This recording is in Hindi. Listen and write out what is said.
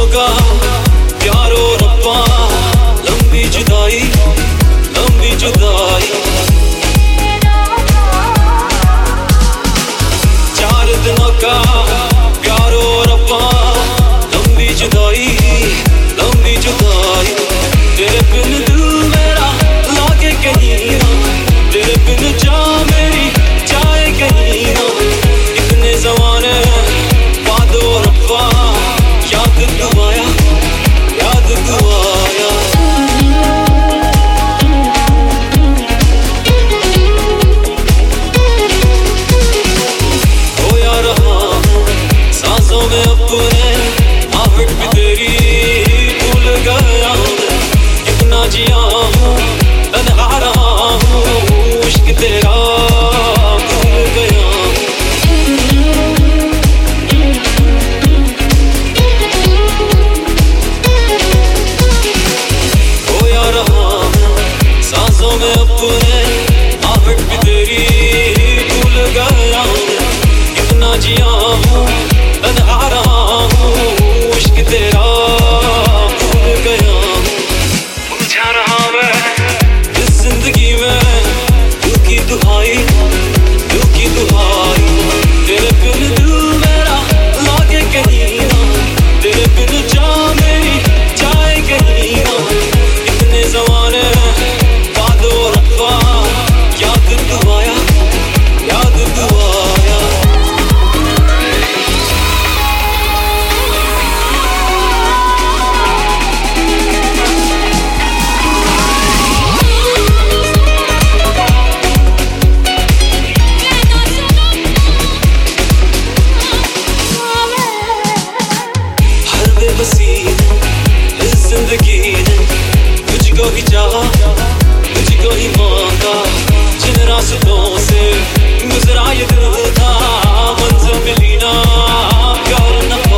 का प्यारो रब्बा, लंबी जुदाई, लंबी जुदाई। 4 दिनों का प्यारो रब्बा, लंबी जुदाई, लंबी जुदाई। तेरे बिन दिल मेरा लागे कहीं ना, तेरे बिन जा मेरी जाए कहीं ना। इतने ज़माने बाद रब्बा, याद तू आया, याद तू आया। खोया रहा सांसों में अपने, आहट भी तेरी भूल गया मैं। कितना जिया हूँ तन्हा रहा हूँ, इश्क तेरा भूल गया हूँ। खोया रहा सांसों में अपने, आहट भी तेरी भूल गया मैं। कितना जिया हूँ तन्हा रहा हूँ, इश्क तेरा भूल गया हूँ। उलझा रहा मैं इस जिंदगी में, दिल की दुहाई, दिल की दुहाई। तेरे बिन दिल मेरा लागे कहीं ना, तेरे बिन जा मेरी जाए कहीं ना। इतने ज़माने बाद रब्बा, याद तू आया, याद तू आया। हर बेबसी इस जिंदगी ने तुझको ही चाहा, तुझको ही मांगा। जिन रास्तों से गुजरा ये दिल था, मंजिल मिली ना, प्यार न